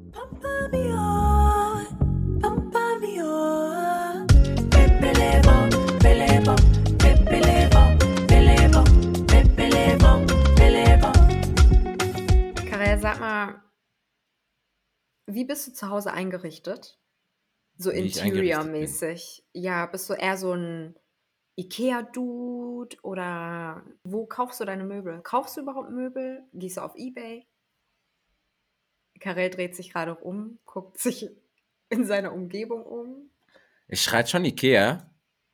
Karel, sag mal, wie bist du zu Hause eingerichtet? So Wie ich eingerichtet bin. interiormäßig. Ja, bist du eher so ein IKEA-Dude oder wo kaufst du deine Möbel? Kaufst du überhaupt Möbel? Gehst du auf eBay? Karel dreht sich gerade um, guckt sich in seiner Umgebung um. Ich schreit schon Ikea.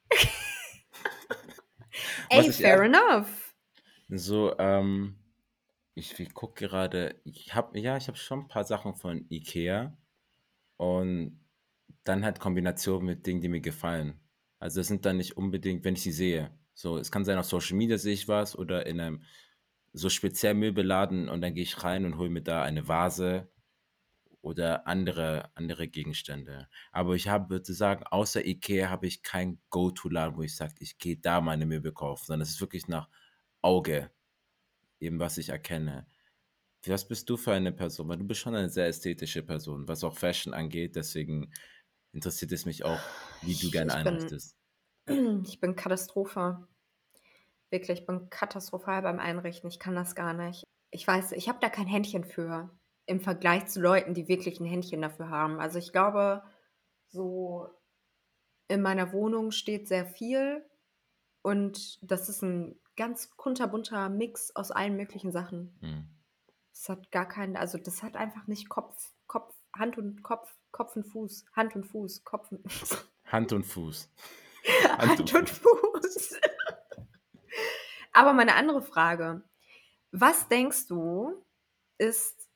Was Ey, ich fair enough. so, ich gucke gerade, ich habe schon ein paar Sachen von Ikea und dann halt Kombination mit Dingen, die mir gefallen. Also das sind dann nicht unbedingt, wenn ich sie sehe. So, es kann sein, auf Social Media sehe ich was oder in einem so speziell Möbelladen und dann gehe ich rein und hole mir da eine Vase oder andere Gegenstände. Aber würde sagen, außer Ikea habe ich keinen Go-To-Laden, wo ich sage, ich gehe da meine Möbel kaufen, sondern es ist wirklich nach Auge, eben was ich erkenne. Was bist du für eine Person? Weil du bist schon eine sehr ästhetische Person, was auch Fashion angeht, deswegen interessiert es mich auch, wie du Ich, gerne ich bin, einrichtest. ich bin Katastrophe. Wirklich, ich bin katastrophal beim Einrichten. Ich kann das gar nicht. Ich weiß, ich habe da kein Händchen für im Vergleich zu Leuten, die wirklich ein Händchen dafür haben. Also ich glaube, so in meiner Wohnung steht sehr viel und das ist ein ganz kunterbunter Mix aus allen möglichen Sachen. Hm. Das hat gar keinen, also das hat einfach nicht Hand und Kopf und Fuß, Hand und Fuß, Kopf und Hand und Fuß. Hand und Hand und Fuß. Fuß. Aber mal 'ne andere Frage. Was denkst du, ist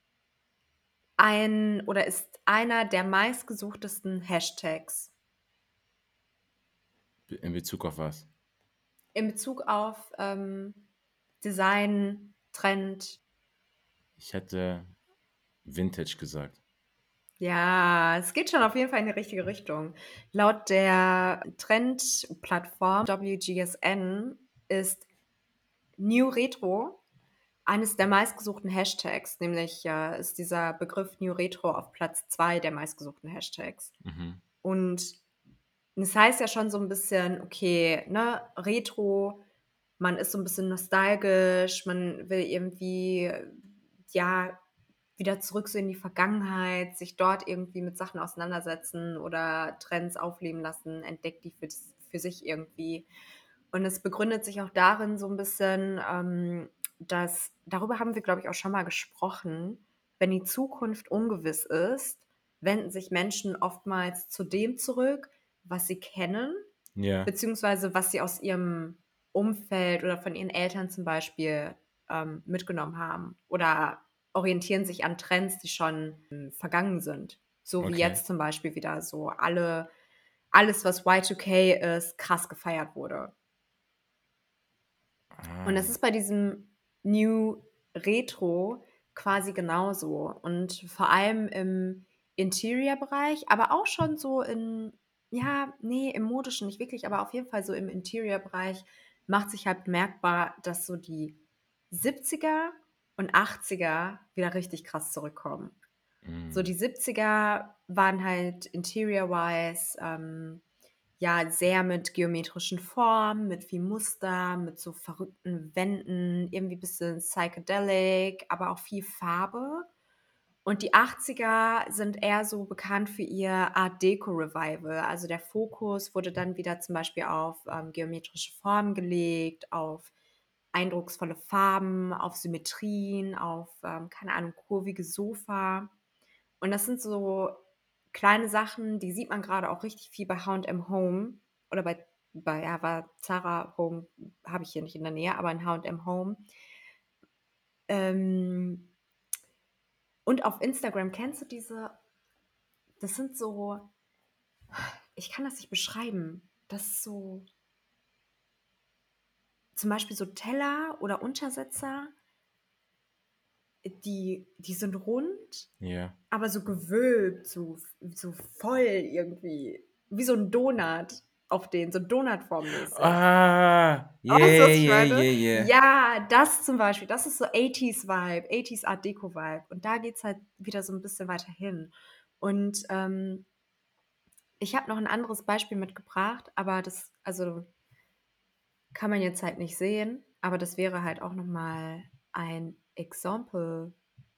ist einer der meistgesuchtesten Hashtags In Bezug auf was? in Bezug auf, Design, Trend? Ich hätte Vintage gesagt. Ja, es geht schon auf jeden Fall in die richtige Richtung. Laut der Trendplattform WGSN ist New Retro eines der meistgesuchten Hashtags, nämlich, ist dieser Begriff New Retro auf Platz 2 der meistgesuchten Hashtags. Mhm. Und das heißt ja schon so ein bisschen, okay, ne, Retro, man ist so ein bisschen nostalgisch, man will irgendwie, ja, wieder zurück so in die Vergangenheit, sich dort irgendwie mit Sachen auseinandersetzen oder Trends aufleben lassen, entdeckt die für sich irgendwie. Und es begründet sich auch darin so ein bisschen, dass darüber haben wir, glaube ich, auch schon mal gesprochen, wenn die Zukunft ungewiss ist, wenden sich Menschen oftmals zu dem zurück, was sie kennen, Ja, beziehungsweise was sie aus ihrem Umfeld oder von ihren Eltern zum Beispiel, mitgenommen haben oder orientieren sich an Trends, die schon, vergangen sind. So wie okay. jetzt zum Beispiel wieder so alles, was Y2K ist, krass gefeiert wurde. Und das Ah, ist bei diesem New Retro quasi genauso. Und vor allem im Interior-Bereich, aber auch schon so ja, nee, im Modischen nicht wirklich, aber auf jeden Fall so im Interior-Bereich macht sich halt bemerkbar, dass so die 70er und 80er wieder richtig krass zurückkommen. So mm, die 70er waren halt interior-wise, ja, sehr mit geometrischen Formen, mit viel Muster, mit so verrückten Wänden, irgendwie bisschen psychedelic, aber auch viel Farbe. Und die 80er sind eher so bekannt für ihr Art Deco Revival. Also der Fokus wurde dann wieder zum Beispiel auf geometrische Formen gelegt, auf eindrucksvolle Farben, auf Symmetrien, auf, keine Ahnung, kurvige Sofa. Und das sind so kleine Sachen, die sieht man gerade auch richtig viel bei H&M Home oder bei Zara Home habe ich hier nicht in der Nähe, aber in H&M Home. Ähm, und auf Instagram kennst du das sind so, ich kann das nicht beschreiben. Das ist so zum Beispiel so Teller oder Untersetzer, die sind rund, ja. aber so gewölbt, so voll irgendwie, wie so ein Donut. auf denen, so Donutform-mäßig. Ah, Weißt du, yeah, was ich yeah, meine? yeah, yeah. Ja, das zum Beispiel, das ist so 80s Vibe, 80s Art Deco Vibe. Und da geht's halt wieder so 'n bisschen weiter hin. Und, ich habe noch 'n anderes Beispiel mitgebracht, aber das also, kann man jetzt halt nicht sehen, aber das wäre halt auch noch mal ein Example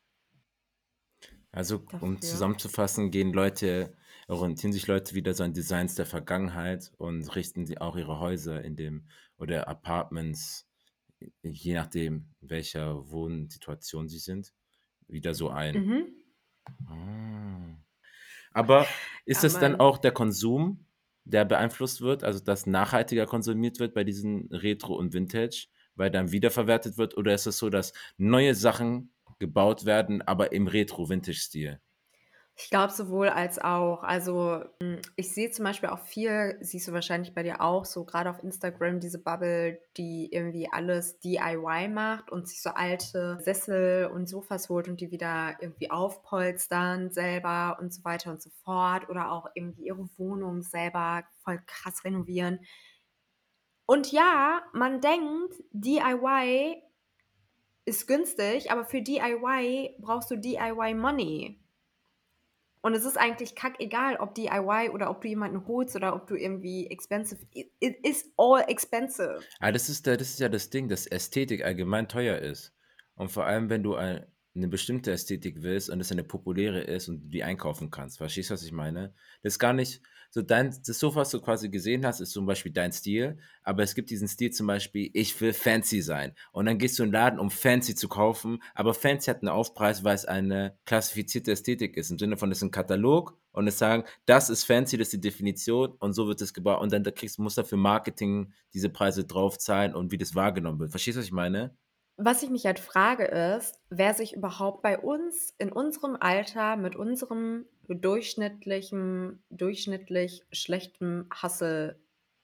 Also, um dafür. zusammenzufassen, orientieren sich Leute wieder so an Designs der Vergangenheit und richten sie auch ihre Häuser in dem oder Apartments, je nachdem, in welcher Wohnsituation sie sind, wieder so ein. Mhm. Ah. Aber ist Ja, es dann Mann. auch der Konsum, der beeinflusst wird, also dass nachhaltiger konsumiert wird bei diesen Retro und Vintage, weil dann wiederverwertet wird? Oder ist es so, dass neue Sachen gebaut werden, aber im Retro-Vintage-Stil? Ich glaube sowohl als auch. Also, ich sehe zum Beispiel auch viel siehst du wahrscheinlich bei dir auch so grade auf Instagram diese Bubble, die irgendwie alles DIY macht und sich so alte Sessel und Sofas holt und die wieder irgendwie aufpolstern selber und so weiter und so fort oder auch irgendwie ihre Wohnung selber voll krass renovieren. Und ja, man denkt, DIY ist günstig, aber für DIY brauchst du DIY Money. Und es ist eigentlich kackegal, ob DIY oder ob du jemanden holst oder ob du irgendwie expensive it is all expensive. Ah, das ist ja das Ding, dass Ästhetik allgemein teuer ist. Und vor allem, wenn du 'ne bestimmte Ästhetik willst und es eine populäre ist und du die einkaufen kannst. Verstehst du, was ich meine? Das ist gar nicht so das Sofa, was du quasi gesehen hast, ist zum Beispiel dein Stil, aber es gibt diesen Stil zum Beispiel: „Ich will fancy sein.“ Und dann gehst du in 'n Laden, um fancy zu kaufen, aber fancy hat 'n Aufpreis, weil es eine klassifizierte Ästhetik ist, im Sinne von, es ist 'n Katalog und es sagen: „Das ist fancy, das ist die Definition und so wird es gebaut.“ Und dann da musst du dafür Marketing diese Preise draufzahlen und wie das wahrgenommen wird. Verstehst du, was ich meine? Was ich mich halt frage, ist, wer sich überhaupt bei uns in unserem Alter mit unserem durchschnittlich schlechtem Hustle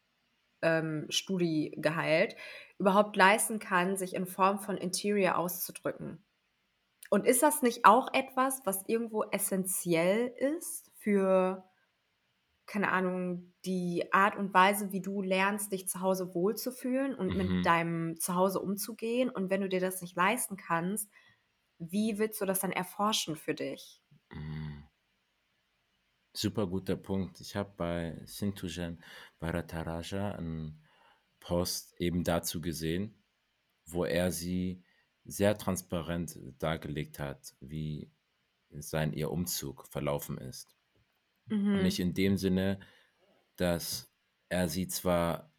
Studi-Gehalt überhaupt leisten kann, sich in Form von Interior auszudrücken. Und ist das nicht auch etwas, was irgendwo essenziell ist für, keine Ahnung, die Art und Weise, wie du lernst, dich zu Hause wohlzufühlen und mit Mhm, deinem Zuhause umzugehen? Und wenn du dir das nicht leisten kannst, wie willst du das dann erforschen für dich? mhm. Super guter Punkt. Ich habe bei Sinthujan Bharataraja 'n Post eben dazu gesehen, wo er sie sehr transparent dargelegt hat, wie ihr Umzug verlaufen ist. Und nicht Mhm. in dem Sinne, dass er sie zwar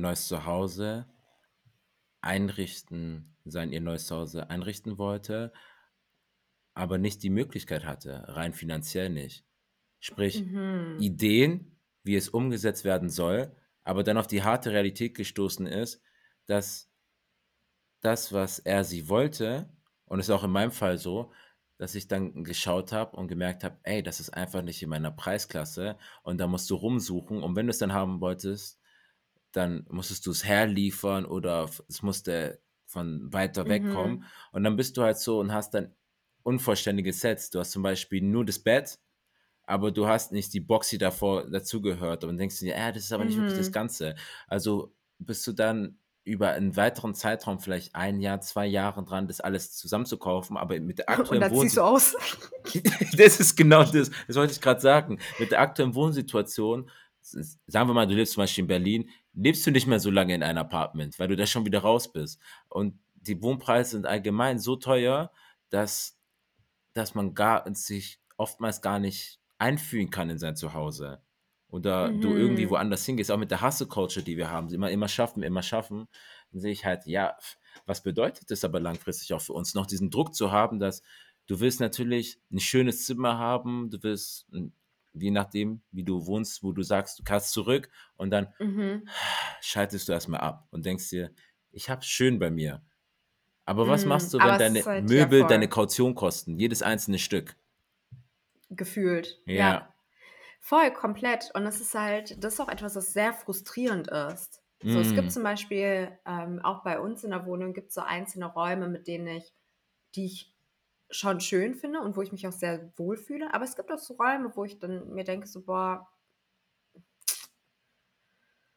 ihr neues Zuhause einrichten wollte, aber nicht die Möglichkeit hatte, rein finanziell nicht. Sprich, Mhm. Ideen, wie es umgesetzt werden soll, aber dann auf die harte Realität gestoßen ist, dass das, was er sie wollte, und es ist auch in meinem Fall so, dass ich dann geschaut habe und gemerkt habe: „Ey, das ist einfach nicht in meiner Preisklasse“, und da musst du rumsuchen, und wenn du es dann haben wolltest, dann musstest du es herliefern oder es musste von weiter weg kommen, Mhm. und dann bist du halt so und hast dann unvollständige Sets. Du hast zum Beispiel nur das Bett, aber du hast nicht die Box, die davor dazugehört, und denkst dir: das ist aber nicht wirklich das Mhm. Ganze.“ Also, bist du dann über einen weiteren Zeitraum, vielleicht 1 Jahr, 2 Jahre dran, das alles zusammenzukaufen, aber mit der Und aktuellen dann ziehst du aus. Das ist genau das wollte ich gerade sagen. Mit der aktuellen Wohnsituation, sagen wir mal, du lebst zum Beispiel in Berlin, lebst du nicht mehr so lange in einem Apartment, weil du da schon wieder raus bist. Und die Wohnpreise sind allgemein so teuer, dass man sich oftmals gar nicht einfühlen kann in sein Zuhause. Oder du irgendwie Mhm. woanders hingehst, auch mit der Hustle-Culture, die wir haben, immer schaffen, immer schaffen. Dann sehe ich halt, ja, was bedeutet das aber langfristig auch für uns, noch diesen Druck zu haben, dass du willst natürlich ein schönes Zimmer haben, du willst, je nachdem, wie du wohnst, wo du sagst, du kannst zurück, und dann Mhm. schaltest du erstmal ab und denkst dir: „Ich habe es schön bei mir.“ Aber was machst du, Aber wenn es ist deine halt ja, Möbel deine voll, Kaution kosten, jedes einzelne Stück? gefühlt, ja. Ja. Voll, komplett. Und das ist auch etwas, das sehr frustrierend ist. So, es gibt Mhm. zum Beispiel, auch bei uns in der Wohnung gibt's so einzelne Räume, die ich schon schön finde und wo ich mich auch sehr wohlfühle. Aber es gibt auch so Räume, wo ich dann mir denke so: „Boah,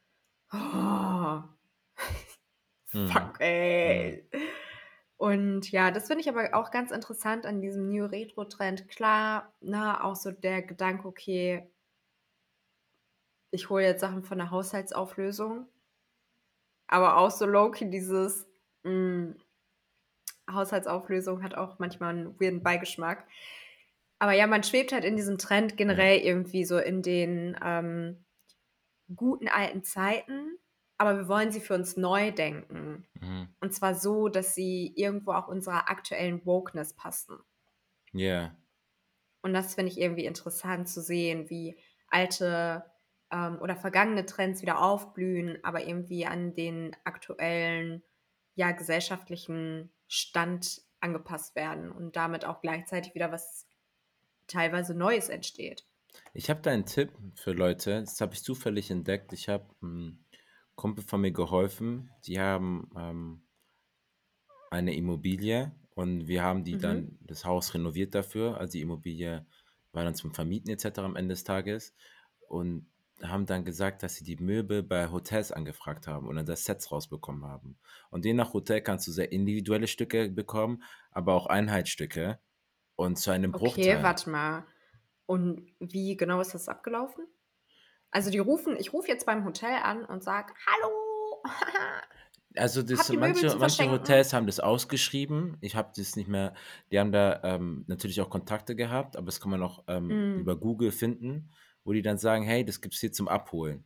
Oh, Mhm. fuck, Mhm. ey. Und ja, das finde ich aber auch ganz interessant an diesem New Retro-Trend. Klar, ne, auch so der Gedanke: „Okay, ich hole jetzt Sachen von der Haushaltsauflösung“, aber auch so low-key dieses, hm, Haushaltsauflösung hat auch manchmal 'n weirden Beigeschmack. Aber ja, man schwebt halt in diesem Trend Ja. generell irgendwie so in den, guten alten Zeiten, aber wir wollen sie für uns neu denken. Mhm. Und zwar so, dass sie irgendwo auch unserer aktuellen Wokeness passen. Ja. Und das finde ich irgendwie interessant zu sehen, wie alte, oder vergangene Trends wieder aufblühen, aber irgendwie an den aktuellen, ja, gesellschaftlichen Stand angepasst werden und damit auch gleichzeitig wieder was teilweise Neues entsteht. Ich habe da einen Tipp für Leute, das habe ich zufällig entdeckt. Ich habe 'n Kumpel von mir geholfen. Die haben, eine Immobilie und wir haben die Mhm. dann das Haus renoviert dafür. Also, die Immobilie war dann zum Vermieten et cetera am Ende des Tages und haben dann gesagt, dass sie die Möbel bei Hotels angefragt haben und dann da Sets rausbekommen haben. Und je nach Hotel kannst du sehr individuelle Stücke bekommen, aber auch Einheitsstücke und zu einem Okay, Bruchteil. warte mal. Und wie genau ist das abgelaufen? Also, ich rufe jetzt beim Hotel an und sage: „Hallo, Also, das habt ihr Möbel zu manche verschenken?“ Hotels haben das ausgeschrieben. Ich habe das nicht mehr, die haben da, natürlich auch Kontakte gehabt, aber das kann man auch, Mhm. über Google finden, wo die dann sagen: „Hey, das gibt's hier zum Abholen.“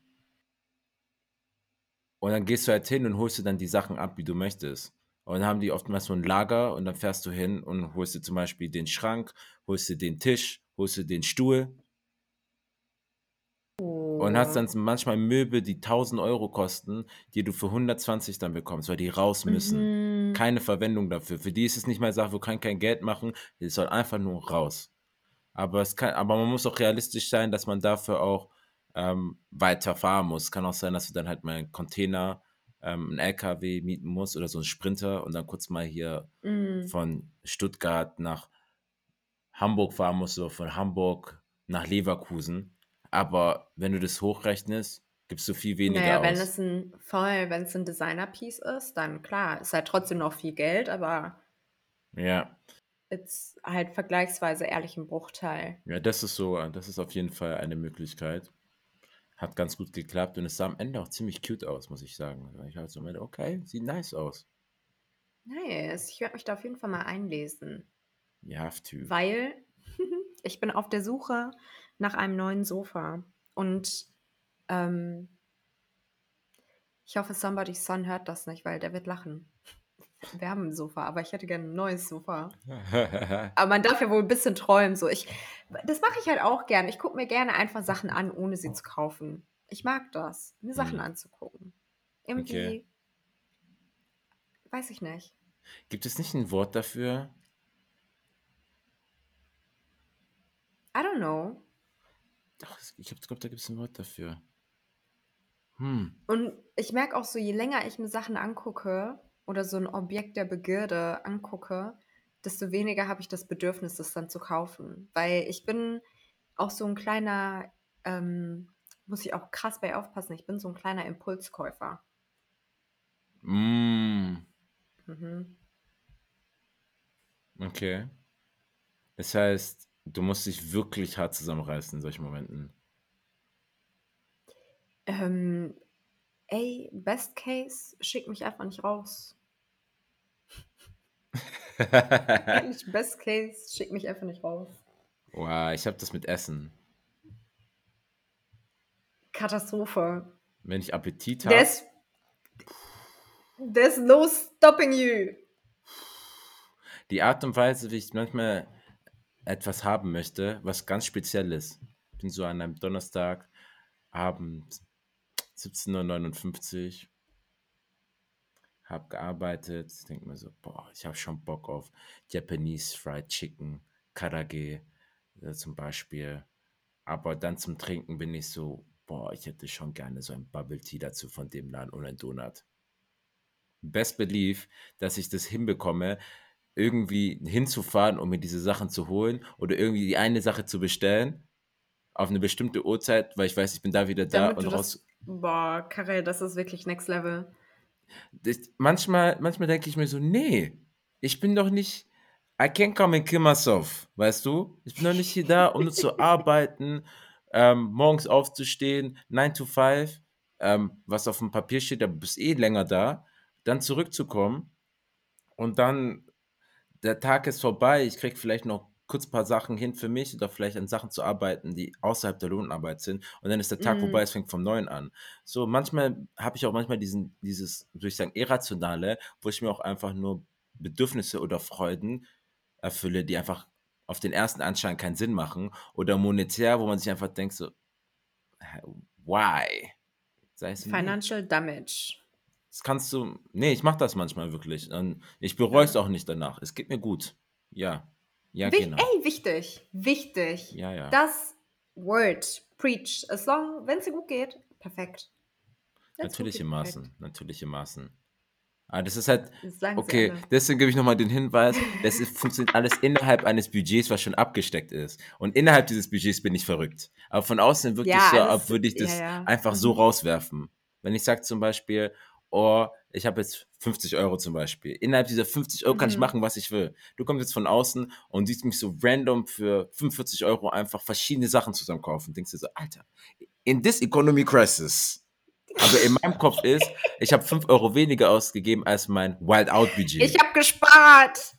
Und dann gehst du halt hin und holst dir dann die Sachen ab, wie du möchtest. Und dann haben die oftmals so 'n Lager und dann fährst du hin und holst dir zum Beispiel den Schrank, holst dir den Tisch, holst dir den Stuhl und hast Oh. dann manchmal Möbel, die 1.000 € kosten, die du für 120 dann bekommst, weil die raus müssen. Mhm. Keine Verwendung dafür. Für die ist es nicht mal Sache, wir können kein Geld machen, es soll einfach nur raus. Aber man muss auch realistisch sein, dass man dafür auch, weiter fahren muss. Kann auch sein, dass du dann halt mal 'n Container, 'n LKW mieten musst oder so 'n Sprinter und dann kurz mal hier Mhm. von Stuttgart nach Hamburg fahren musst oder von Hamburg nach Leverkusen. Aber wenn du das hochrechnest, gibst du viel Na weniger ja, aus. wenn es 'n Designer-Piece ist, dann klar, ist halt trotzdem noch viel Geld, aber Ja, jetzt halt vergleichsweise ehrlich 'n Bruchteil. ja, das ist auf jeden Fall eine Möglichkeit. Hat ganz gut geklappt und es sah am Ende auch ziemlich cute aus, muss ich sagen. Also, ich war so am Ende: „Okay, sieht nice aus.“ Nice, ich werde mich da auf jeden Fall mal einlesen, You have to. weil ich bin auf der Suche nach einem neuen Sofa und, ähm, ich hoffe, Somebody's Son hört das nicht, weil der wird lachen. Wir haben 'n Sofa, aber ich hätte gerne 'n neues Sofa. Aber man darf ja wohl 'n bisschen träumen so. Das mache ich halt auch gerne. Ich gucke mir gerne einfach Sachen an, ohne sie zu kaufen. Ich mag das, mir Sachen Hm, anzugucken. okay. Irgendwie weiß ich nicht. Gibt es nicht 'n Wort dafür? I don't know. Doch, ich glaube, da gibt's 'n Wort dafür. Hm. Und ich merke auch so, je länger ich mir Sachen angucke oder so 'n Objekt der Begierde angucke, desto weniger habe ich das Bedürfnis, das dann zu kaufen. Weil ich bin auch so 'n kleiner, muss ich auch krass bei aufpassen, ich bin so 'n kleiner Impulskäufer. Hm, Mhm. okay. Das heißt, du musst dich wirklich hart zusammenreißen in solchen Momenten. Ähm, ey, Best Case, schick mich einfach nicht raus. Ehrlich, Best Case, schick mich einfach nicht raus. Wow, ich habe das mit Essen. Katastrophe. Wenn ich Appetit habe, There's there's no stopping you. die Art und Weise, wie ich manchmal etwas haben möchte, was ganz Spezielles. Bin so an einem Donnerstagabend, 17:59 Uhr, habe gearbeitet, denke mir so: „Boah, ich habe schon Bock auf Japanese Fried Chicken, Karaage, zum Beispiel.“ Aber dann zum Trinken bin ich so: „Boah, ich hätte schon gerne so ein Bubble Tea dazu von dem Laden und ein Donut.“ Best believe, dass ich das hinbekomme, irgendwie hinzufahren, um mir diese Sachen zu holen oder irgendwie die eine Sache zu bestellen auf eine bestimmte Uhrzeit, weil ich weiß, ich bin da wieder da Damit und du das raus. Boah, Karel, das ist wirklich Next Level. Manchmal denke ich mir so, nee, ich bin doch nicht, I can't come and kill myself, weißt du? Ich bin doch nicht hier da, um nur zu arbeiten, morgens aufzustehen, 9 to 5, was auf dem Papier steht, da bist eh länger da, dann zurückzukommen und dann der Tag ist vorbei, ich kriege vielleicht noch kurz ein paar Sachen hin für mich oder vielleicht an Sachen zu arbeiten, die außerhalb der Lohnarbeit sind und dann ist der Tag vorbei, Mhm. es fängt vom Neuen an. So, manchmal habe ich auch manchmal dieses, würde ich sagen, Irrationale, wo ich mir auch einfach nur Bedürfnisse oder Freuden erfülle, die einfach auf den ersten Anschein keinen Sinn machen oder monetär, wo man sich einfach denkt so: „Hä, why?“ Sage ich so: „Ne, Financial Damage. das kannst du ne, ich mache das manchmal wirklich und ich bereue es Ja. auch nicht danach. Es geht mir gut.“ Ja. Ja, Wich genau. ey, wichtig, wichtig. Ja, ja. Das Word, preach. As long wenn's dir gut geht, perfekt. Wenn's gut Natürliche geht, perfekt. Maßen, natürliche Maßen. Aber das ist halt Das sagen sie okay, alle. deswegen gebe ich noch mal den Hinweis, das ist funktioniert alles innerhalb eines Budgets, was schon abgesteckt ist. Und innerhalb dieses Budgets bin ich verrückt. Aber von außen wirkt es Ja, so, alles als würde ich ja, das ja. einfach so Mhm. rauswerfen. Wenn ich sage zum Beispiel: „Oh, ich habe jetzt 50 € zum Beispiel. Innerhalb dieser 50 € kann ich Mhm. machen, was ich will.“ Du kommst jetzt von außen und siehst mich so random für 45 € einfach verschiedene Sachen zusammen kaufen. Denkst dir so: „Alter, in this economy crisis.“ Aber in meinem Kopf ist, ich habe 5 € weniger ausgegeben als mein Ich Wild-Out-Budget. habe gespart.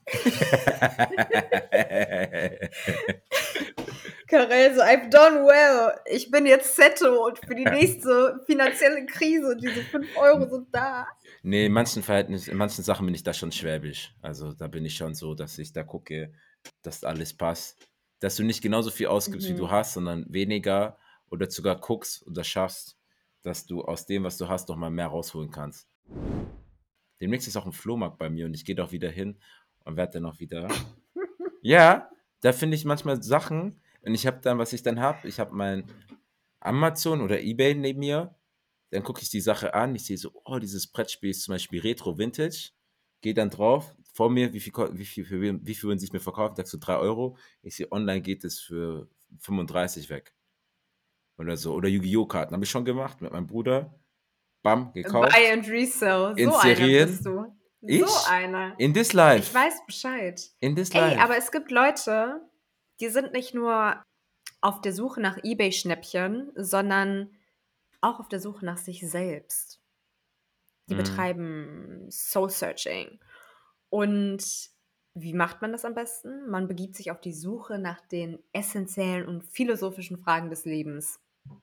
Karel so: „I've done well. Ich bin jetzt settled für die nächste finanzielle Krise. Diese 5 € sind da.“ Ne, in manchen Sachen bin ich da schon schwäbisch. Also, da bin ich schon so, dass ich da gucke, dass alles passt. Dass du nicht genauso viel ausgibst, wie du Mhm. hast, sondern weniger oder sogar guckst oder schaffst, dass du aus dem, was du hast, noch mal mehr rausholen kannst. Demnächst ist auch 'n Flohmarkt bei mir und ich gehe da auch wieder hin und werde dann auch wieder ja, da finde ich manchmal Sachen und ich habe dann was ich dann habe, ich habe mein Amazon oder eBay neben mir, dann gucke ich die Sache an, ich sehe so: „Oh, dieses Brettspiel ist zum Beispiel Retro Vintage.“ Gehe dann drauf, vor mir, wie viel würden sie's mir verkaufen? Sagst du 3 €. Ich sehe, online geht es für 35 weg oder so. Oder Yu-Gi-Oh! Karten, habe ich schon gemacht mit meinem Bruder. Bam, Buy gekauft, and resell. So einer bist inserieren. du. So Ich? einer. In this Ich life. weiß Bescheid. In this Ey, aber life. es gibt Leute, die sind nicht nur auf der Suche nach eBay-Schnäppchen, sondern auch auf der Suche nach sich selbst. Die Mhm. betreiben Soul Searching. Und wie macht man das am besten? Man begibt sich auf die Suche nach den essenziellen und philosophischen Fragen des Lebens,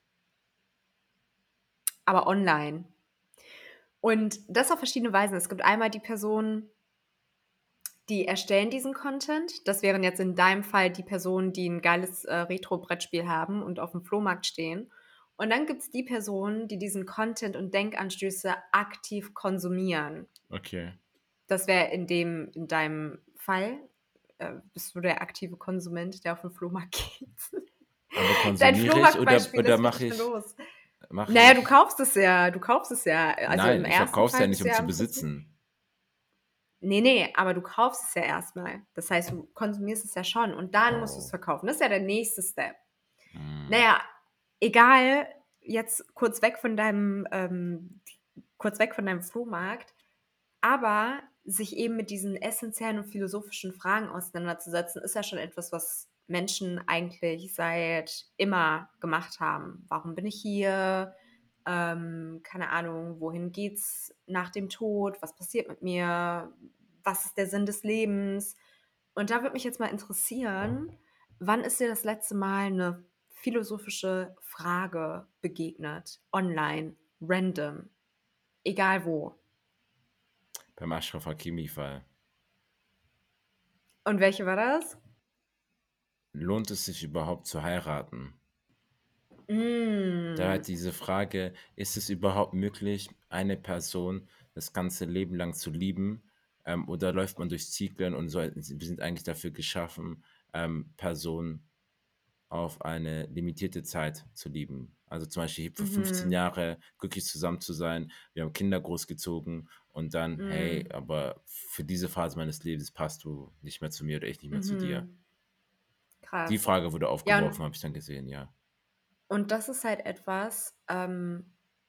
aber online. Und das auf verschiedene Weisen. Es gibt einmal die Personen, die erstellen diesen Content. Das wären jetzt in deinem Fall die Personen, die 'n geiles, Retro-Brettspiel haben und aufm Flohmarkt stehen. Und dann gibt's die Personen, die diesen Content und Denkanstöße aktiv konsumieren. Okay. Das wäre in deinem Fall, bist du der aktive Konsument, der auf 'n Flohmarkt geht. Aber Dein konsumiere ich Flohmarktbeispiel oder ist wirklich sinnlos. mache Na ja, du ich kaufst es ja. Du kaufst es ja. Also, nein, im ich ersten verkaufe es ja Fall nicht, bist du um ja zu im Prinzip besitzen. ne, ne, aber du kaufst es ja erst mal. Das heißt, du konsumierst es ja schon und dann musst du's Oh. verkaufen. Das ist ja der nächste Step. Na Hm. ja, egal, jetzt kurz weg von deinem Flohmarkt, aber sich eben mit diesen essenziellen und philosophischen Fragen auseinanderzusetzen, ist ja schon etwas, was Menschen eigentlich seit immer gemacht haben. Warum bin ich hier? Keine Ahnung, wohin geht's nach dem Tod? Was passiert mit mir? Was ist der Sinn des Lebens? Und da würde mich jetzt mal interessieren, wann ist dir das letzte Mal 'ne philosophische Frage begegnet? Online, random, egal wo. Beim Achraf Hakimi-Fall. Und welche war das? Lohnt es sich überhaupt zu heiraten? Da Hm. halt diese Frage: „Ist es überhaupt möglich, eine Person das ganze Leben lang zu lieben, oder läuft man durch Zyklen und wir sind eigentlich dafür geschaffen, Personen auf eine limitierte Zeit zu lieben?“ Also, zum Beispiel für 15 Mhm. Jahre glücklich zusammen zu sein, wir haben Kinder großgezogen und dann: „Hey, Mhm. aber für diese Phase meines Lebens passt du nicht mehr zu mir oder ich nicht mehr zu dir.“ Mhm. Die Krass. Frage wurde Ja, aufgeworfen, habe ich dann gesehen, ja. und das ist halt etwas,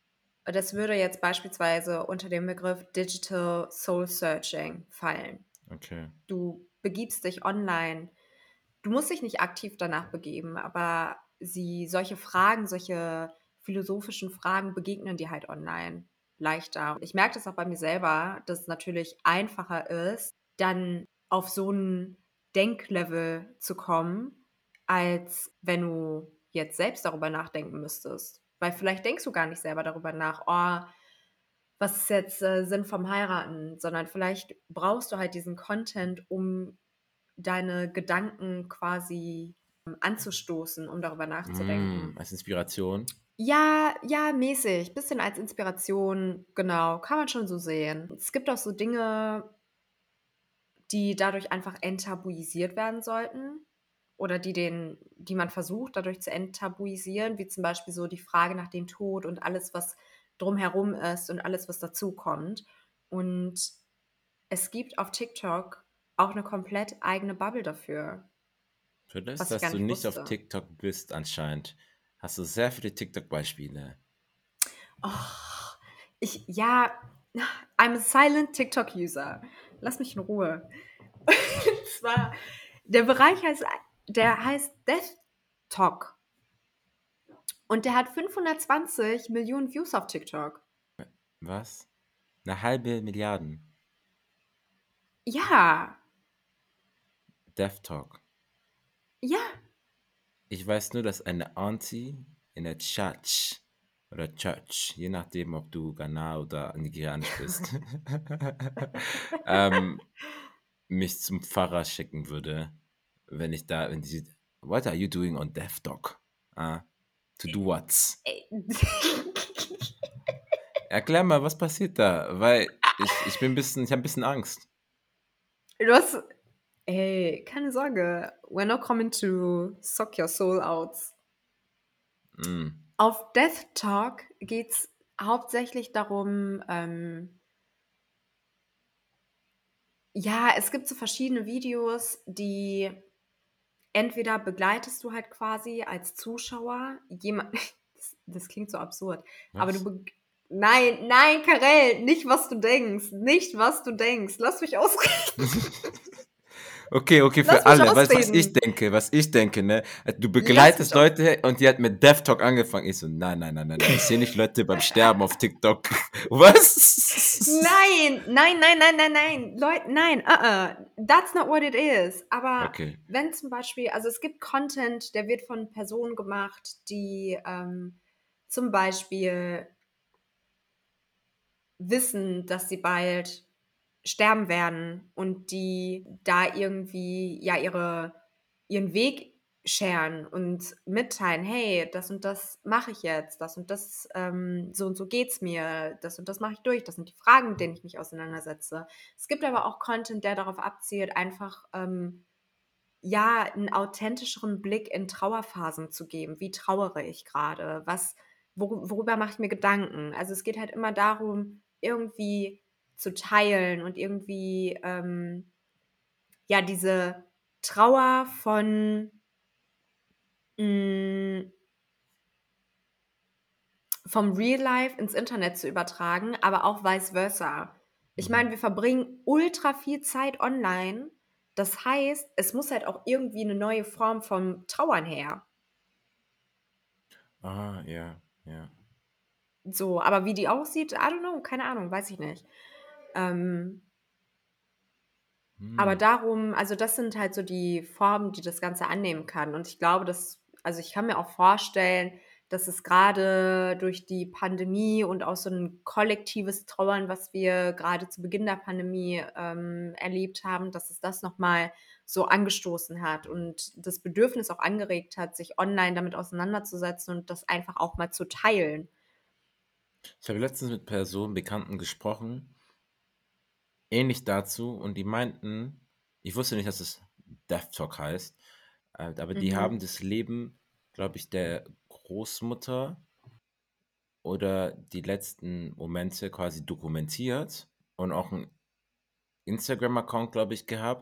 Das würde jetzt beispielsweise unter den Begriff Digital Soul Searching fallen. Okay. Du begibst dich online. Du musst dich nicht aktiv danach begeben, aber solche Fragen, solche philosophischen Fragen begegnen dir halt online leichter. Ich merke das auch bei mir selber, dass es natürlich einfacher ist, dann auf so ein Denklevel zu kommen, als wenn du jetzt selbst darüber nachdenken müsstest. Weil vielleicht denkst du gar nicht selber darüber nach: „Oh, was ist jetzt, Sinn vom Heiraten?“ Sondern vielleicht brauchst du halt diesen Content, um deine Gedanken quasi, anzustoßen, um darüber nachzudenken. Als Inspiration? Ja, ja, mäßig. Bisschen als Inspiration, genau, kann man schon so sehen. Es gibt auch so Dinge, die dadurch einfach enttabuisiert werden sollten oder die man versucht, dadurch zu enttabuisieren, wie zum Beispiel so die Frage nach dem Tod und alles, was drumherum ist und alles, was dazukommt. Und es gibt auf TikTok auch 'ne komplett eigene Bubble dafür, Für das, was ich dass gar du nicht nicht auf wusste. TikTok bist anscheinend, hast du sehr viele TikTok-Beispiele. Oh, ja, I'm a silent TikTok-User. Lass mich in Ruhe. Und zwar, der Bereich heißt Death Talk und der hat 520 Millionen Views auf TikTok. Was? 1.500.000.000. Ja, Dev Talk. ja. Ich weiß nur, dass eine Auntie in der Church oder Church, je nachdem, ob du Ghana oder nigerianisch bist, ähm, mich zum Pfarrer schicken würde, wenn die sieht, what are you doing on Dev Talk? Ah, to do what? Erklär mal, was passiert da? Weil ich habe ein bisschen Angst. Du hast ey, keine Sorge, we're not coming to suck your soul out. Mm. Auf Death Talk geht's hauptsächlich darum, ja, es gibt so verschiedene Videos, die entweder begleitest du halt quasi als Zuschauer jemand das klingt so absurd, aber du Was? beg nein, nein, Karel, nicht, was du denkst, nicht, was du denkst. Lass mich ausreden. Okay, okay, Lass für mich alle. ausreden. Was ich denke, ne? Du Lass mich begleitest aus Leute und die hat mit Dev Talk angefangen. Ich so, nein, nein, nein, nein, nein. Ich sehe nicht Leute beim Sterben auf TikTok. Was? Nein, nein, nein, nein, nein, nein. Nein, that's not what it is. Aber Okay. wenn zum Beispiel, also es gibt Content, der wird von Personen gemacht, die zum Beispiel wissen, dass sie bald sterben werden und die da irgendwie ja ihren Weg scheren und mitteilen: „Hey, das und das mache ich jetzt, das so und so geht's mir, das und das mache ich durch, das sind die Fragen, mit denen ich mich auseinandersetze.“ Es gibt aber auch Content, der darauf abzielt, einfach, ja, 'n authentischeren Blick in Trauerphasen zu geben. Wie trauere ich grade? Worüber mache ich mir Gedanken? Also, es geht halt immer darum, irgendwie zu teilen und irgendwie, ja, diese Trauer hm vom Real Life ins Internet zu übertragen, aber auch vice versa. Ich meine, Mhm. wir verbringen ultra viel Zeit online. Das heißt, es muss halt auch irgendwie 'ne neue Form vom Trauern her. Ah, ja, ja. So, aber wie die aussieht, I don't know, keine Ahnung, weiß ich nicht. Ähm, aber Hm. darum, also, das sind halt so die Formen, die das Ganze annehmen kann. Und ich glaube, also, ich kann mir auch vorstellen, dass es grade durch die Pandemie und auch so 'n kollektives Trauern, was wir grade zu Beginn der Pandemie, erlebt haben, dass es das noch mal so angestoßen hat und das Bedürfnis auch angeregt hat, sich online damit auseinanderzusetzen und das einfach auch mal zu teilen. Ich habe letztens mit Personen, Bekannten gesprochen, ähnlich dazu, und die meinten, ich wusste nicht, dass es Death Talk heißt, aber die haben Mhm. das Leben, glaube ich, der Großmutter oder die letzten Momente quasi dokumentiert und auch 'n Instagram-Account, glaube ich, gehabt,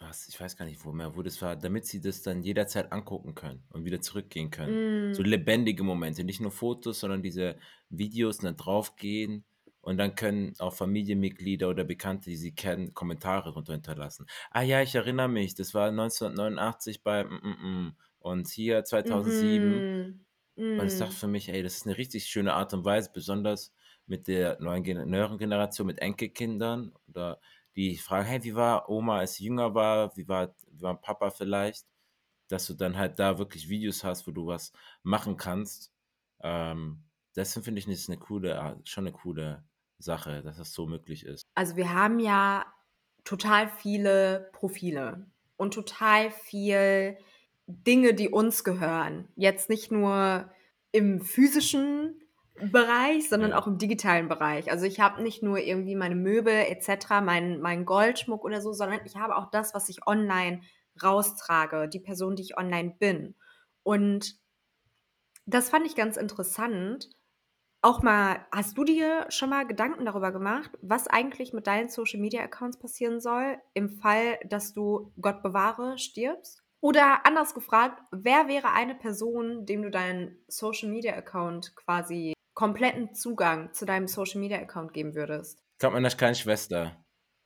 was, ich weiß gar nicht wo mehr, wo das war, damit sie das dann jederzeit angucken können und wieder zurückgehen können. So Hm, lebendige Momente, nicht nur Fotos, sondern diese Videos und dann draufgehen und dann können auch Familienmitglieder oder Bekannte, die sie kennen, Kommentare drunter hinterlassen. „Ah ja, ich erinnere mich, das war 1989 bei und hier 2007.“ mhm, Und ich sage mhm, für mich: „Ey, das ist eine richtig schöne Art und Weise, besonders mit der neueren Generation, mit Enkelkindern oder die fragen: „Hey, wie war Oma, als sie jünger war? Wie war Papa vielleicht?“ Dass du dann halt da wirklich Videos hast, wo du was machen kannst. Ähm, Das finde ich, ist 'ne coole schon eine coole Sache, dass das so möglich ist. Also, wir haben ja total viele Profile und total viel Dinge, die uns gehören. Jetzt nicht nur im physischen Bereich, sondern Ja. auch im digitalen Bereich. Also, ich habe nicht nur irgendwie meine Möbel et cetera, meinen Goldschmuck oder so, sondern ich habe auch das, was ich online raustrage, die Person, die ich online bin. Und das fand ich ganz interessant, auch mal hast du dir schon mal Gedanken darüber gemacht, was eigentlich mit deinen Social-Media-Accounts passieren soll im Fall, dass du, Gott bewahre, stirbst? Oder anders gefragt, wer wäre eine Person, dem du deinen Social-Media-Account quasi kompletten Zugang zu deinem Social-Media-Account geben würdest? Ich habe eine kleine Schwester.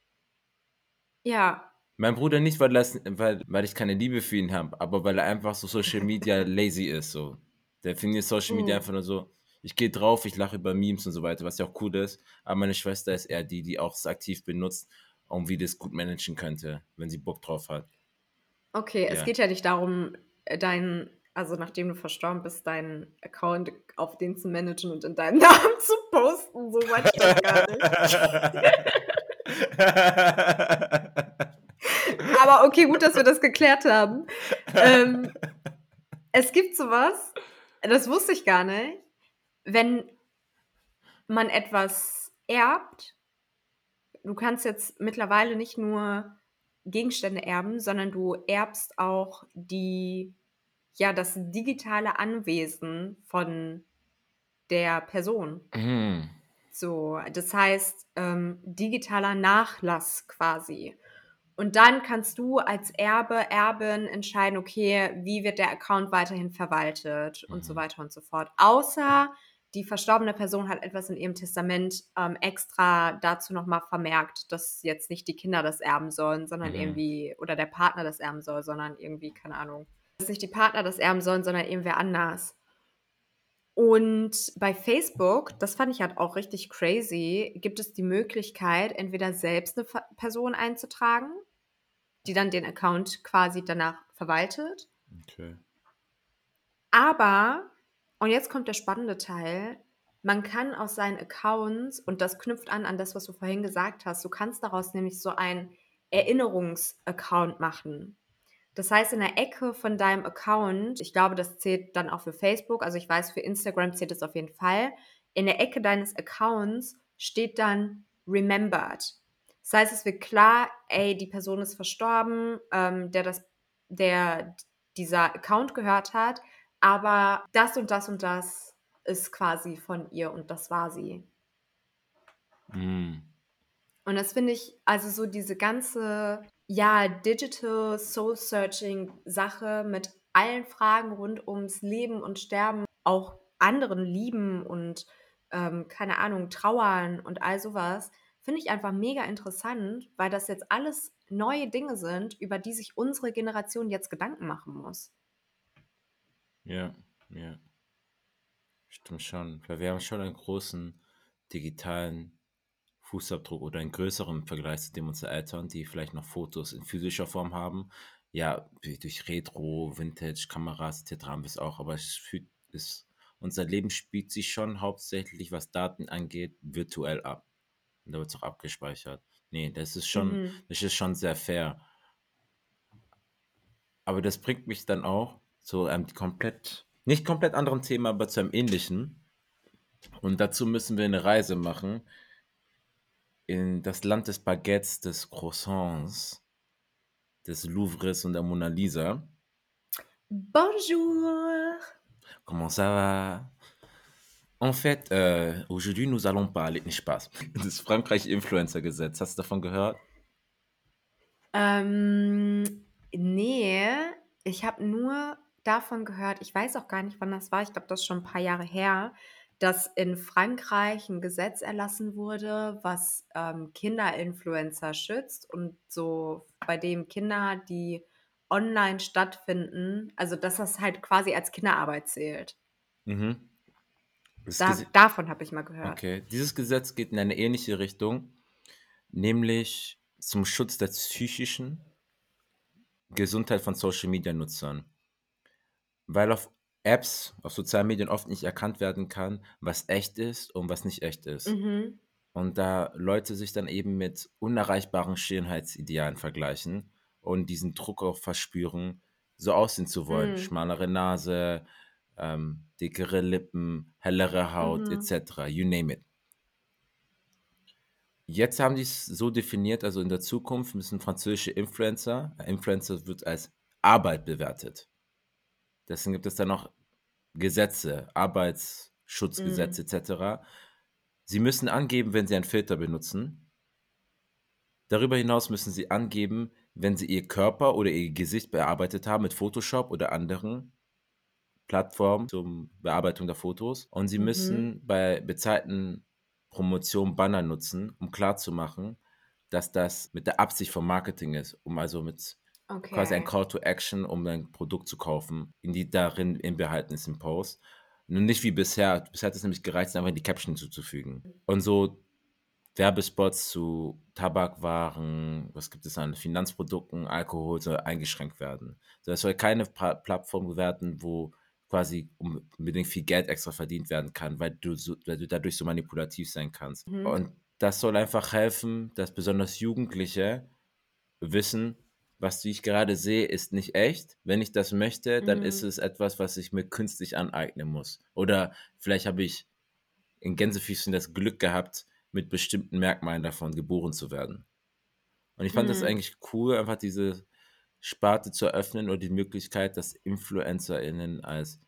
Ja. Mein Bruder nicht, weil ich keine Liebe für ihn habe, aber weil er einfach so Social Media lazy ist so. Der findet Social Media Mhm. einfach nur so, ich gehe drauf, ich lache über Memes und so weiter, was ja auch cool ist. Aber meine Schwester ist eher die, die auch es aktiv benutzt und wie das gut managen könnte, wenn sie Bock drauf hat. Okay, es Ja. geht ja nicht darum, deinen also, nachdem du verstorben bist, deinen Account auf den zu managen und in deinem Namen zu posten, so meinte ich das gar nicht. Aber okay, gut, dass wir das geklärt haben. Ähm, es gibt so was, das wusste ich gar nicht. Wenn man etwas erbt, du kannst jetzt mittlerweile nicht nur Gegenstände erben, sondern du erbst auch das digitale Anwesen von der Person. Mhm. So, das heißt, digitaler Nachlass quasi. Und dann kannst du als Erbe, Erbin entscheiden: „Okay, wie wird der Account weiterhin verwaltet?“ und so Mhm. weiter und so fort. Außer die verstorbene Person hat etwas in ihrem Testament, extra dazu noch mal vermerkt, dass jetzt nicht die Kinder das erben sollen, sondern Mhm. irgendwie oder der Partner das erben soll, sondern irgendwie, keine Ahnung, dass nicht die Partner das erben sollen, sondern irgendwer anders. Und bei Facebook, das fand ich halt auch richtig crazy, gibt es die Möglichkeit, entweder selbst 'ne Person einzutragen, die dann den Account quasi danach verwaltet. Okay. Aber und jetzt kommt der spannende Teil, man kann aus seinen Accounts und das knüpft an das, was du vorhin gesagt hast, du kannst daraus nämlich so einen Erinnerungs-Account machen. Das heißt, in der Ecke von deinem Account, ich glaube, das zählt dann auch für Facebook, also ich weiß, für Instagram zählt es auf jeden Fall. In der Ecke deines Accounts steht dann remembered. Das heißt, es wird klar, ey, die Person ist verstorben, der dieser Account gehört hat, aber das und das und das ist quasi von ihr und das war sie. Mhm. Und das finde ich also so diese ganze, ja, Digital Soul Searching Sache mit allen Fragen rund ums Leben und Sterben, auch anderen lieben und, keine Ahnung, trauern und all sowas, finde ich einfach mega interessant, weil das jetzt alles neue Dinge sind, über die sich unsere Generation jetzt Gedanken machen muss. Ja, ja, stimmt schon. Weil wir haben schon einen großen digitalen Fußabdruck oder einen größeren im Vergleich zu dem unserer Eltern, die vielleicht noch Fotos in physischer Form haben. Ja, durch Retro, Vintage, Kameras et cetera haben wir's auch, aber unser Leben spielt sich schon hauptsächlich, was Daten angeht, virtuell ab. Und da wird's auch abgespeichert. Ne, Mhm. das ist schon sehr fair. Aber das bringt mich dann auch zu einem komplett nicht komplett anderen Thema, aber zu einem ähnlichen. Und dazu müssen wir eine Reise machen in das Land des Baguettes, des Croissants, des Louvres und der Mona Lisa. Bonjour. Comment ça va? En fait, aujourd'hui, nous allons parler, nicht Spaß, das Frankreich-Influencer-Gesetz. Hast du davon gehört? Ne, ich habe nur davon gehört, ich weiß auch gar nicht, wann das war, ich glaube, das ist schon 'n paar Jahre her, dass in Frankreich 'n Gesetz erlassen wurde, was, Kinderinfluencer schützt und so bei dem Kinder, die online stattfinden, also, dass das halt quasi als Kinderarbeit zählt. Mhm. Das Da Gese davon habe ich mal gehört. Okay. Dieses Gesetz geht in eine ähnliche Richtung, nämlich zum Schutz der psychischen Gesundheit von Social-Media-Nutzern. Weil auf Apps, auf sozialen Medien oft nicht erkannt werden kann, was echt ist und was nicht echt ist. Mhm, Und da Leute sich dann eben mit unerreichbaren Schönheitsidealen vergleichen und diesen Druck auch verspüren, so aussehen zu wollen. mhm, Schmalere Nase, dickere Lippen, hellere Haut et mhm, cetera, you name it. Jetzt haben die's so definiert, also in der Zukunft müssen französische Influencer wird als Arbeit bewertet. Deswegen gibt es dann noch Gesetze, Arbeitsschutzgesetze mhm, et cetera. Sie müssen angeben, wenn sie einen Filter benutzen. Darüber hinaus müssen sie angeben, wenn sie ihr Körper oder ihr Gesicht bearbeitet haben mit Photoshop oder anderen Plattformen zum Bearbeitung der Fotos. Und sie mhm. müssen bei bezahlten Promotionen Banner nutzen, um klarzumachen, dass das mit der Absicht vom Marketing ist, um also mit quasi ein Okay. Call to Action, um ein Produkt zu kaufen, in die darin inbehalten ist im Post. Und nicht wie bisher. Bisher hat es nämlich gereicht, einfach in die Caption hinzuzufügen. Und so Werbespots zu Tabakwaren, was gibt es an Finanzprodukten, Alkohol soll eingeschränkt werden. So, es soll keine Plattform werden, wo quasi unbedingt viel Geld extra verdient werden kann, weil du dadurch so manipulativ sein kannst. Mhm, Und das soll einfach helfen, dass besonders Jugendliche wissen, was ich gerade sehe, ist nicht echt. Wenn ich das möchte, dann ist mhm, es etwas, was ich mir künstlich aneignen muss. Oder vielleicht habe ich in Gänsefüßchen das Glück gehabt, mit bestimmten Merkmalen davon geboren zu werden. Und ich fand das mhm, eigentlich cool, einfach diese Sparte zu eröffnen oder die Möglichkeit, dass InfluencerInnen als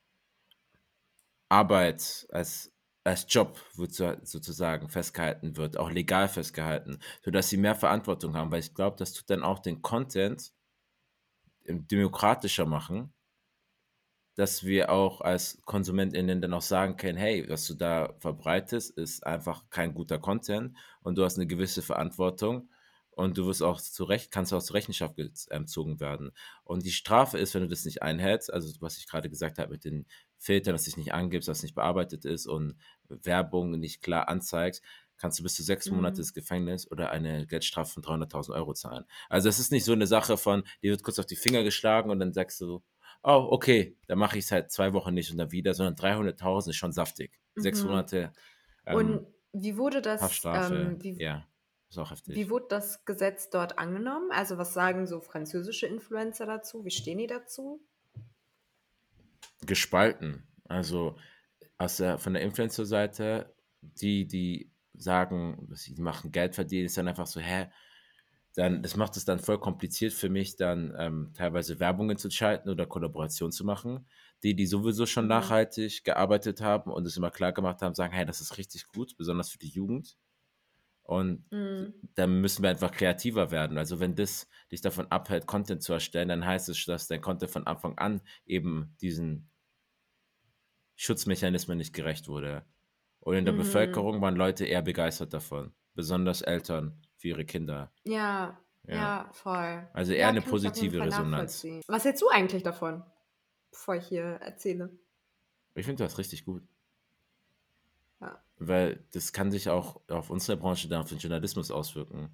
Arbeit, als Job wird sozusagen festgehalten wird, auch legal festgehalten, sodass sie mehr Verantwortung haben, weil ich glaube, das tut dann auch den Content demokratischer machen, dass wir auch als KonsumentInnen dann auch sagen können: „Hey, was du da verbreitest, ist einfach kein guter Content und du hast eine gewisse Verantwortung und du wirst auch kannst auch zur Rechenschaft gezogen werden.“ Und die Strafe ist, wenn du das nicht einhältst, also, was ich gerade gesagt habe mit den Filtern, dass du dich nicht angibst, was nicht bearbeitet ist und Werbung nicht klar anzeigst, kannst du bis zu 6 Monate mhm, ins Gefängnis oder eine Geldstrafe von 300.000 € zahlen. Also, es ist nicht so eine Sache von, dir wird kurz auf die Finger geschlagen und dann sagst du: „Oh, okay, dann mache ich es halt 2 Wochen nicht und dann wieder“, sondern 300.000 ist schon saftig. 6 mhm. Monate, Und ähm, wie wurde das, Haftstrafe, ja, ist auch wie heftig. wurde das Gesetz dort angenommen? Also, was sagen so französische Influencer dazu? Wie stehen die dazu? Gespalten. Also, von der Influencer-Seite, die sagen, dass sie machen Geld verdienen, ist dann einfach so: „Hä?“ Dann das macht es dann voll kompliziert für mich, dann, teilweise Werbungen zu schalten oder Kollaboration zu machen. Die sowieso schon Mhm, nachhaltig gearbeitet haben und es immer klar gemacht haben, sagen: „Hey, das ist richtig gut“, besonders für die Jugend. Und mhm, dann müssen wir einfach kreativer werden. Also, wenn das dich davon abhält, Content zu erstellen, dann heißt es, dass dein Content von Anfang an eben diesen Schutzmechanismen nicht gerecht wurde. Und in der mhm. Bevölkerung waren Leute eher begeistert davon, besonders Eltern für ihre Kinder. Ja, Ja, ja, voll. also eher Ja, eine kann ich auf jeden positive Fall Resonanz. nachvollziehen. Was hältst du eigentlich davon, bevor ich hier erzähle? Ich finde das richtig gut, Ja. weil das kann sich auch auf unsere Branche dann auf den Journalismus auswirken.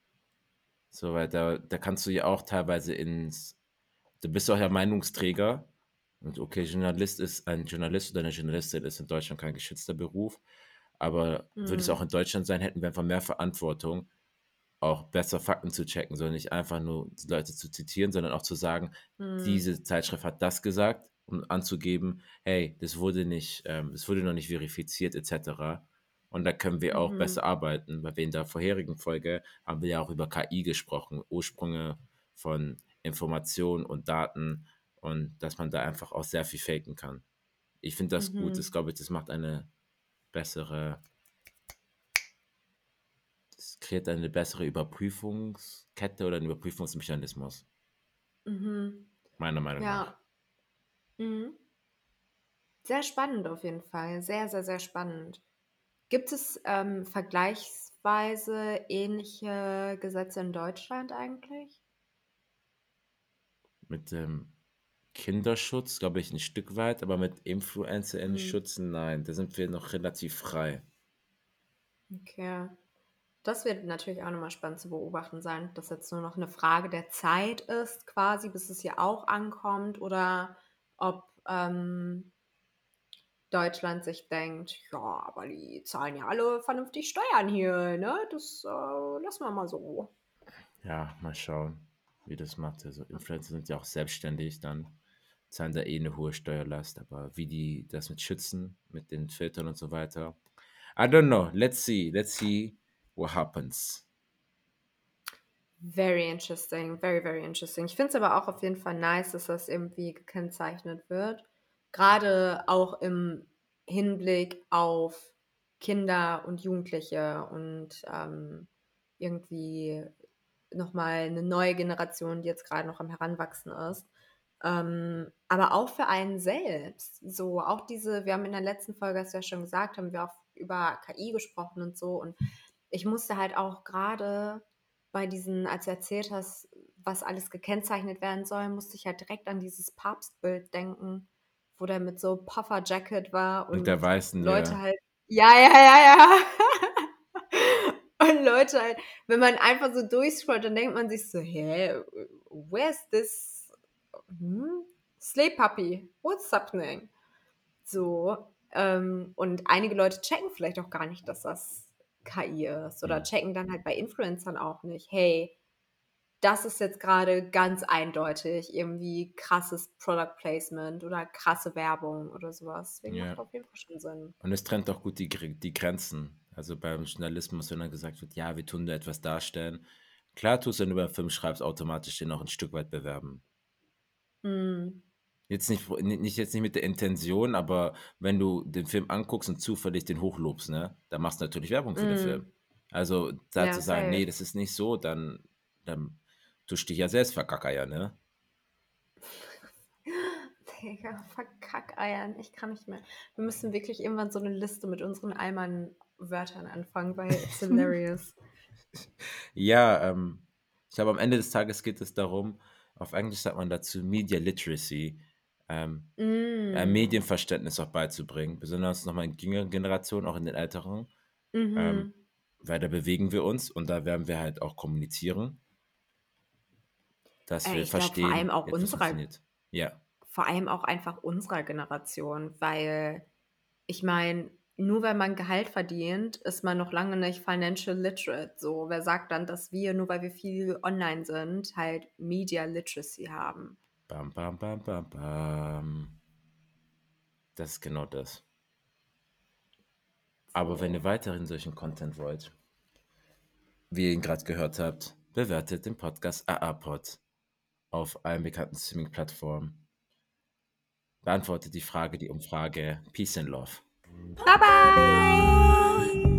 So, weil da kannst du ja auch teilweise du bist auch ja Meinungsträger und okay, ein Journalist oder eine Journalistin ist in Deutschland kein geschützter Beruf, aber würde es auch Mhm, in Deutschland sein, hätten wir einfach mehr Verantwortung, auch besser Fakten zu checken, sondern nicht einfach nur die Leute zu zitieren, sondern auch zu sagen: mhm, „Diese Zeitschrift hat das gesagt“, um anzugeben: „Hey, das wurde noch nicht verifiziert“ et cetera. Und da können wir auch mhm, besser arbeiten, weil wir in der vorherigen Folge haben wir ja auch über KI gesprochen, Ursprünge von Informationen und Daten und dass man da einfach auch sehr viel faken kann. Ich finde das gut. Das mhm. glaube ich, das macht eine bessere kreiert eine bessere Überprüfungskette oder 'n Überprüfungsmechanismus, Mhm. meiner Meinung nach. Ja. Mhm. Sehr spannend auf jeden Fall. Sehr, sehr, sehr spannend. Gibt es, vergleichsweise ähnliche Gesetze in Deutschland eigentlich? Mit dem Kinderschutz, glaube ich, ein Stück weit, aber mit InfluencerInnen Mhm. schützen, nein, da sind wir noch relativ frei. Okay. Das wird natürlich auch noch mal spannend zu beobachten sein, ob das jetzt nur noch 'ne Frage der Zeit ist quasi, bis es hier auch ankommt oder ob, Deutschland sich denkt: „Ja, aber die zahlen ja alle vernünftig Steuern hier, ne? Das, lassen wir mal so.“ Ja, mal schauen, wie das macht. Also, Influencer sind ja auch selbstständig, dann zahlen da eh 'ne hohe Steuerlast, aber wie die das mit schützen, mit den Filtern und so weiter, I don't know. Let's see what happens. Very interesting, very, very interesting. Ich finde es aber auch auf jeden Fall nice, dass das irgendwie gekennzeichnet wird. Grade auch im Hinblick auf Kinder und Jugendliche und, irgendwie noch mal 'ne neue Generation, die jetzt grade noch am Heranwachsen ist. Aber auch für einen selbst. So, auch diese wir haben in der letzten Folge, hast du ja schon gesagt, haben wir auch über KI gesprochen und so und ich musste halt auch grade bei diesen als du erzählt hast, was alles gekennzeichnet werden soll, musste ich halt direkt an dieses Papstbild denken, wo der mit so Pufferjacket war Mit der und weißen, Leute ja. halt ja, ja, ja, ja. Und Leute halt wenn man einfach so durchscrollt, dann denkt man sich so: „Hä, where's this, Slay Puppy? What's happening?“ So, und einige Leute checken vielleicht auch gar nicht, dass das KI ist oder Mhm. checken dann halt bei Influencern auch nicht: „Hey, das ist jetzt grade ganz eindeutig irgendwie krasses Product Placement oder krasse Werbung“ oder so was. Deswegen macht Ja. auf jeden Fall schon Sinn. Und es trennt auch gut die Grenzen. Also, beim Journalismus, wenn dann gesagt wird: „Ja, wir tun da etwas darstellen.“ Klar tust du, wenn du über 'n Film schreibst, automatisch den auch 'n Stück weit bewerben. Mhm. Jetzt nicht jetzt nicht mit der Intention, aber wenn du den Film anguckst und zufällig den hochlobst, ne, dann machst du natürlich Werbung für den Film. Mhm. Also, da Ja, zu sagen: „Ne, safe. das ist nicht so“, dann tust du dich ja selbst verkackeiern, ne? Digga, Verkackeiern, ich kann nicht mehr. Wir müssen wirklich irgendwann so 'ne Liste mit unseren Allmann-Wörtern anfangen, weil it's hilarious. Ja, ich glaube, am Ende des Tages geht es darum, auf Englisch sagt man dazu Media Literacy, ähm, Hm. Medienverständnis auch beizubringen, besonders noch mal in jüngeren Generationen, auch in den älteren, ähm, Mhm. weil da bewegen wir uns und da werden wir halt auch kommunizieren, dass wir Ich glaube vor allem verstehen, auch wie etwas unserer funktioniert. Ja, vor allem auch einfach unserer Generation, weil ich meine, nur wenn man Gehalt verdient, ist man noch lange nicht financial literate. So, wer sagt dann, dass wir, nur weil wir viel online sind, halt Media Literacy haben? bam, bam, bam, bam, bam. Das ist genau das. Aber wenn ihr So. weiterhin solchen Content wollt, wie ihr ihn gerade gehört habt, bewertet den Podcast AA-Pod auf allen bekannten Streaming-Plattformen. Beantwortet die Umfrage. Peace and Love. Bye bye.